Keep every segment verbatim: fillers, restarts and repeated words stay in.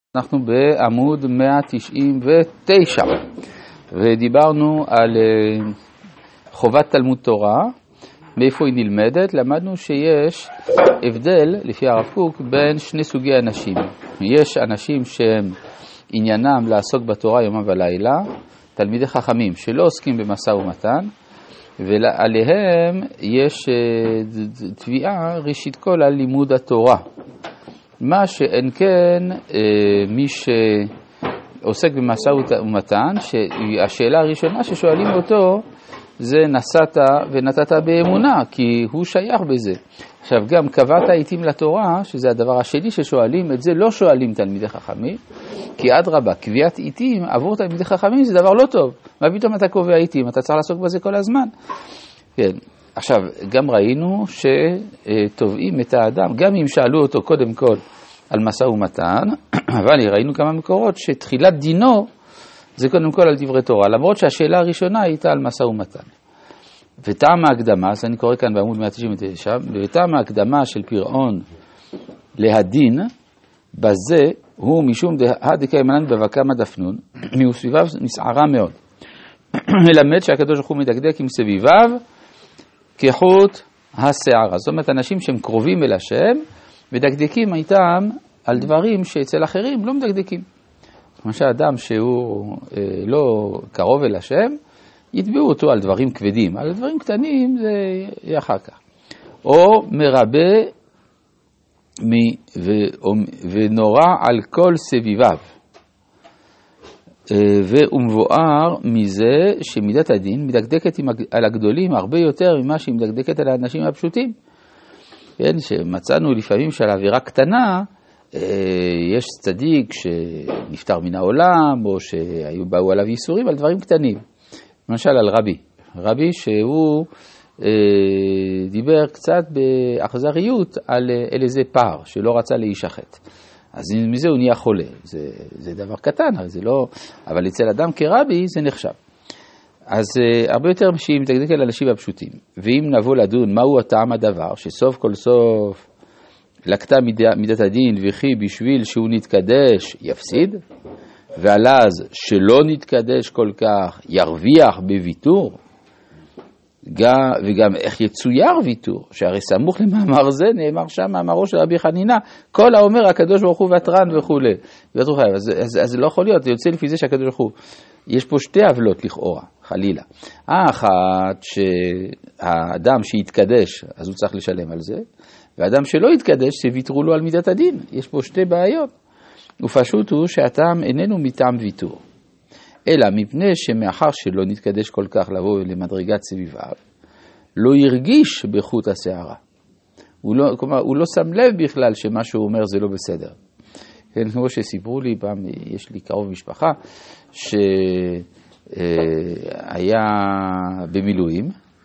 אנחנו בעמוד מאה תשעים ותשע ודיברנו על חובת תלמוד תורה, מאיפה היא נלמדת. למדנו שיש הבדל לפי הרב קוק בין שני סוגי אנשים. יש אנשים שהם עניינם לעסוק בתורה יומם ולילה, תלמידי חכמים שלא עוסקים במשא ומתן, ועליהם יש תביעה ראשית כל על לימוד התורה. מה שאין כן מי שעוסק במשא ומתן, שהשאלה הראשונה ששואלים אותו זה נסעת ונתת באמונה, כי הוא שייך בזה. עכשיו גם קבעת עיתים לתורה, שזה הדבר השני ששואלים, את זה לא שואלים תלמידי חכמים, כי עד רבה, קביעת עיתים עבור תלמידי חכמים זה דבר לא טוב. מה פתאום אתה קובע עיתים? אתה צריך לעסוק בזה כל הזמן. כן. עכשיו, גם ראינו שתובעים את האדם, גם אם שאלו אותו קודם כל על משא ומתן, אבל ראינו כמה מקורות שתחילת דינו זה קודם כל על דברי תורה, למרות שהשאלה הראשונה הייתה על משא ומתן. וטעם ההקדמה, אז אני קורא כאן בעמוד מאה תשעים ותשע, וטעם ההקדמה של פרעון להדין, בזה הוא משום דהדקה ימנן בבקמה דפנון, מסביביו מסערה מאוד. מלמד שהקדוש ברוך הוא מדקדק עם סביביו, כחוט השערה. זאת אומרת, אנשים שהם קרובים אל השם, ודקדקים איתם על דברים שאצל אחרים לא מדקדקים. למשל, אדם שהוא אה, לא קרוב אל השם, יתבעו אותו על דברים כבדים. על דברים קטנים זה יהיה אחר כך. או מרבה מ, ו, או, ונורא על כל סביביו. ומבואר מזה שמידת הדין מדקדקת על הגדולים הרבה יותר ממה שהיא מדקדקת על האנשים הפשוטים. כן, שמצאנו לפעמים שעל עבירה קטנה יש צדיק שנפטר מן העולם, או שהיו באו עליו ייסורים על דברים קטנים. למשל על רבי. רבי שהוא דיבר קצת באכזריות על איזה פער שלא רצה להישחט. אז מזה הוא נהיה חולה. זה, זה דבר קטן, אבל זה לא, אבל אצל אדם כרבי זה נחשב. אז uh, הרבה יותר שהיא מתקדקת על אנשים הפשוטים. ואם נבוא לדון מהו הטעם הדבר, שסוף כל סוף לקטה מיד, מידת הדין וכי בשביל שהוא נתקדש יפסיד, ועלז שלא נתקדש כל כך ירוויח בוויתור, גם, וגם איך יצויר ויתור, שהרי סמוך למאמר זה נאמר שם מאמרו של רבי חנינה, כל האומר הקדוש ברוך הוא ותרן וכו'. אז, אז, אז לא יכול להיות, זה יוצא לפי זה שהקדוש ברוך הוא, יש פה שתי עוולות לכאורה, חלילה. האחת שהאדם שיתקדש, אז הוא צריך לשלם על זה, והאדם שלא יתקדש, שוויתרו לו על מידת הדין. יש פה שתי בעיות. ופשוט הוא שהטעם איננו מטעם ויתור. אלא מפני שמאחר שלא נתקדש כל כך לבוא למדרגת סביביו, לא ירגיש בחוט השערה. הוא לא, כלומר, הוא לא שם לב בכלל שמה שהוא אומר זה לא בסדר. כן, כמו שסיפרו לי פעם, יש לי קרוב משפחה, שהיה במילואים,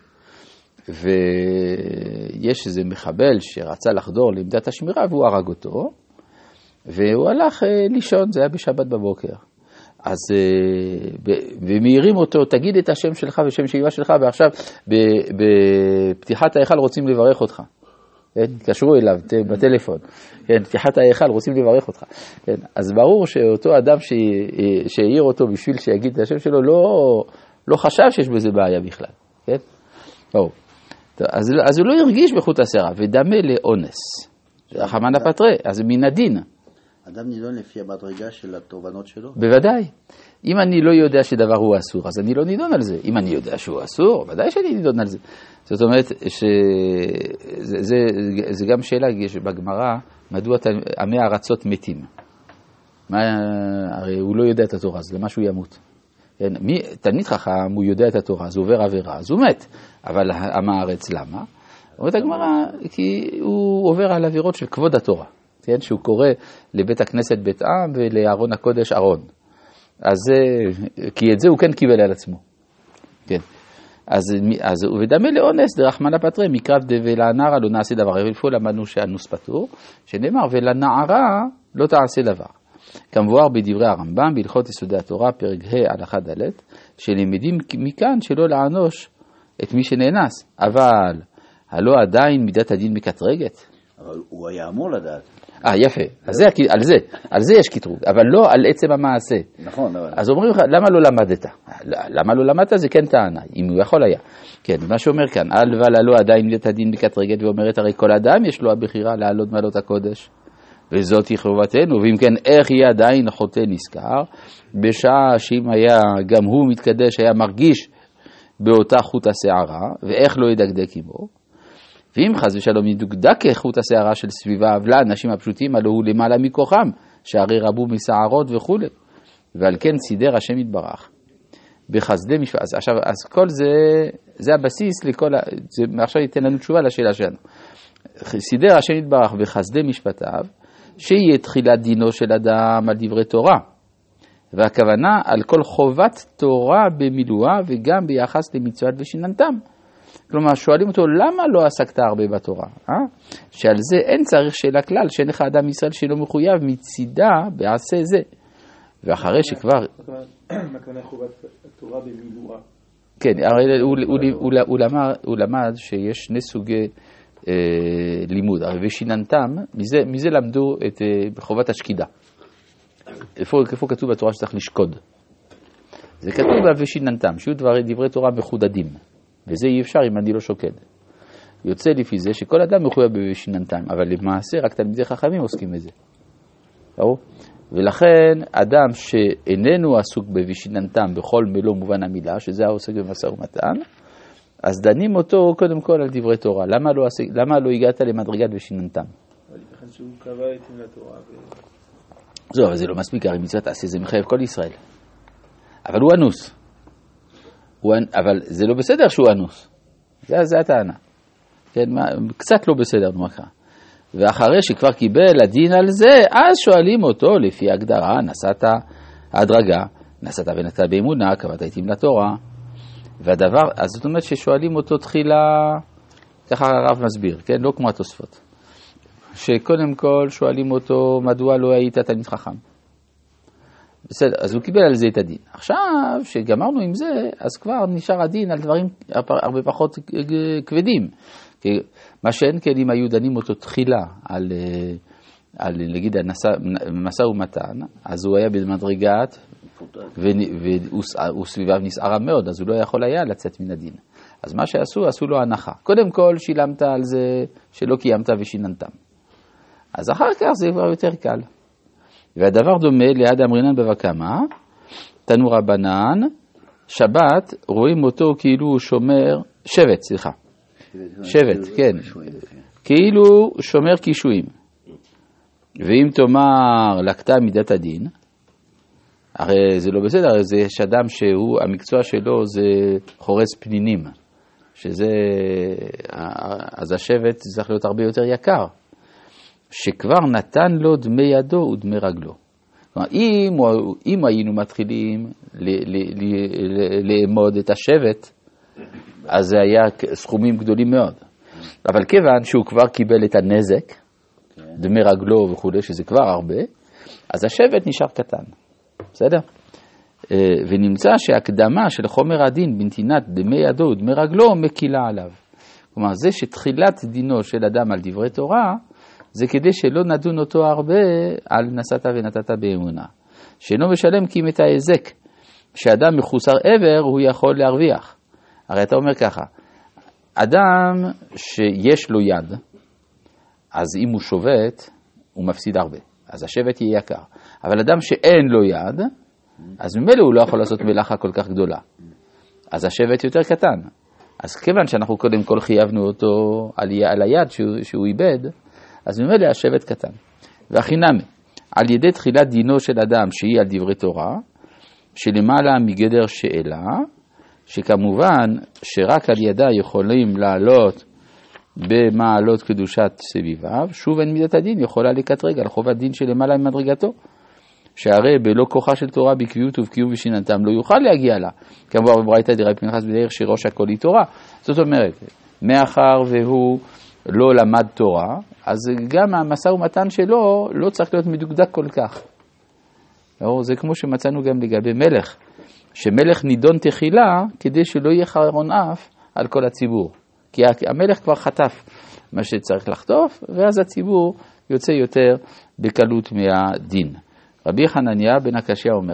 ויש איזה מחבל שרצה לחדור לעמדת השמירה, והוא הרג אותו, והוא הלך לישון, זה היה בשבת בבוקר. אז, ומאירים אותו, תגיד את השם שלך ושם שאיבה שלך, ועכשיו בפתיחת ההיכל רוצים לברך אותך. קשרו אליו בטלפון. פתיחת ההיכל רוצים לברך אותך. אז ברור שאותו אדם שהעיר אותו בשביל שיגיד את השם שלו, לא, לא חשב שיש בזה בעיה בכלל. כן? ברור. אז, אז הוא לא ירגיש בחוט השערה, ודמה לאונס. זה רחמנא פטרי, אז מן הדין. אדם נידון לפי המדרגה של התובנות שלו? בוודאי. אם אני לא יודע שדבר הוא אסור, אז אני לא נידון על זה. אם אני יודע שהוא אסור, ודאי שאני נידון על זה. זאת אומרת שזה זה, זה גם שאלה בגמרא, מדוע עמי הארצות מתים? מה, הרי הוא לא יודע את התורה, אז למה שהוא ימות? מי, תלמיד חכם, הוא יודע את התורה, אז הוא עובר עבירה, אז הוא מת. אבל עם הארץ, למה? אומרת הגמרא, כי הוא עובר על עבירות של כבוד התורה. כן, שהוא קורא לבית הכנסת בית עם ולארון הקודש ארון. אז כי את זה הוא כן קיבל על עצמו. כן. אז אז ודמה לאונס דרחמנא פטרי מקרב ולנערה לא נעשה דבר. איפה למדנו שאנוס פטור, שנאמר ולנערה לא תעשה דבר. כמבואר בדברי הרמב"ם בהלכות יסודי התורה פרק ה' הלכה ד', שלמדים מכאן שלא לענוש את מי שנאנס, אבל הלא עדיין מידת הדין מקטרגת. אבל הוא היה אמור לדעת. אה, יפה, אז זה, על זה, על זה יש קטרוג, אבל לא על עצם המעשה. נכון, אבל... אז אומרים לך, למה לא למדת? למה לא למדת? זה כן טענה, אם הוא יכול היה. כן, מה שאומר כאן, אל וללו עדיין בית הדין בקטרגת, ואומרת, הרי כל אדם יש לו הבחירה לעלות מעלות הקודש, וזאת היא חובתנו, ואם כן, איך יהיה עדיין חוטא נזכר, בשעה שאם היה, גם הוא מתקדש, היה מרגיש באותה חוט השערה, ואיך לא ידקדק עמו, ואם חס ושלום ידוקדק כחוט השערה של סביבה אבלה, אנשים הפשוטים הלא הוא למעלה מכוחם, שהרי רבו מסערות וכו'. ועל כן סידר השם יתברך. בחסדי משפט. אז, עכשיו, אז כל זה, זה הבסיס לכל, ה... זה, עכשיו ייתן לנו תשובה לשאלה שלנו. סידר השם יתברך בחסדי משפטיו, שיהיה תחילת דינו של אדם על דברי תורה. והכוונה על כל חובת תורה במילואה וגם ביחס למצוות ושיננתם. כלומר, שואלים אותו, למה לא עסקת הרבה בתורה? אה? שעל זה אין צריך שאלה כלל, שאין לך אדם ישראל שלא מחויב מצידה בעשה זה. ואחרי שכבר... מה הכוונה חובת התורה במילואה? כן, הרי הוא למד שיש שני סוגי לימוד, הרי ושיננתם, מזה למדו את חובת השקידה. איפה כתוב בתורה שצריך לשקוד? זה כתוב ושיננתם, שיהיו דברי תורה מחודדים. וזה אי אפשר אם אני לא שוקד. יוצא לפי זה שכל אדם מחויב בשיננתם, אבל למעשה רק תלמידי חכמים עוסקים בזה. ראו? ולכן אדם שאיננו עסוק בושיננתם בכל מלוא מובן המילה, שזה העוסק במשא ומתן, אז דנים אותו קודם כל על דברי תורה. למה לא, עסק, למה לא הגעת למדרגת ושיננתם? אבל ייתכן שהוא קבע את התורה. זו, אבל זה לא מספיק, הרי מצוות עשה זה מחייב כל ישראל. אבל הוא אנוס. הוא, אבל זה לא בסדר שהוא אנוס. זה, זה הטענה. כן, מה, קצת לא בסדר, מה קרה. ואחרי שכבר קיבל הדין על זה, אז שואלים אותו לפי הגדרה, נסעת ההדרגה, נסעת ונתת באמונה, קבעת עתים לתורה. והדבר, אז זאת אומרת ששואלים אותו תחילה, ככה הרב מסביר, כן, לא כמו התוספות. שקודם כל שואלים אותו, מדוע לא היית תלמיד חכם? בסדר, אז הוא קיבל על זה את הדין. עכשיו, שגמרנו עם זה, אז כבר נשאר הדין על דברים הרבה פחות כבדים. מה שאין כן, אם היו דנים אותו תחילה על, על נגיד, משא ומתן, אז הוא היה במדרגת, והוא סביביו נסערה מאוד, אז הוא לא יכול היה לצאת מן הדין. אז מה שעשו, עשו לו הנחה. קודם כל, שילמת על זה שלא קיימת ושיננתם. אז אחר כך זה כבר יותר קל. והדבר דומה ליד אמרינן בבא קמא, תנו רבנן, שבת רואים אותו כאילו הוא שומר, שבט, סליחה. שבט, כן. כאילו שומר קישואים. ואם תאמר לקטה מידת הדין, הרי זה לא בסדר, הרי זה יש אדם שהוא, המקצוע שלו זה חורס פנינים, שזה, אז השבט צריך להיות הרבה יותר יקר. שכבר נתן לו דמי ידו ודמי רגלו. כלומר, אם, אם היינו מתחילים לאמוד את השבט, אז זה היה סכומים גדולים מאוד. אבל כיוון שהוא כבר קיבל את הנזק, דמי רגלו וכו', שזה כבר הרבה, אז השבט נשאר קטן. בסדר? ונמצא שהקדמה של חומר הדין בנתינת דמי ידו ודמי רגלו מקילה עליו. כלומר, זה שתחילת דינו של אדם על דברי תורה, זה כדי שלא נדון אותו הרבה על נסעת ונתת באמונה. שאינו משלם כי אם את ההזק, שאדם מחוסר עבר הוא יכול להרוויח. הרי אתה אומר ככה, אדם שיש לו יד, אז אם הוא שובת, הוא מפסיד הרבה. אז השבט יהיה יקר. אבל אדם שאין לו יד, אז ממילא הוא לא יכול לעשות מלאכה כל כך גדולה. אז השבט יותר קטן. אז כיוון שאנחנו קודם כל חייבנו אותו על, על היד שהוא, שהוא איבד, אז ממילא השבט קטן. והחינמי, על ידי תחילת דינו של אדם שהיא על דברי תורה, שלמעלה מגדר שאלה, שכמובן שרק על ידה יכולים לעלות במעלות קדושת סביביו, שוב אין מידת הדין יכולה לקטרג על חובת דין שלמעלה ממדרגתו, שהרי בלא כוחה של תורה בקביעות ובקיום ושיננתם לא יוכל להגיע לה, כמובן בברייתא דרבי פנחס בדרך שראש הכל היא תורה. זאת אומרת, מאחר והוא לא למד תורה, אז גם המשא ומתן שלו לא צריך להיות מדוקדק כל כך. זה כמו שמצאנו גם לגבי מלך, שמלך נידון תחילה כדי שלא יהיה חרון אף על כל הציבור. כי המלך כבר חטף, מה שצריך לחטוף, ואז הציבור יוצא יותר בקלות מהדין. רבי חנניה בן הקשיא אומר,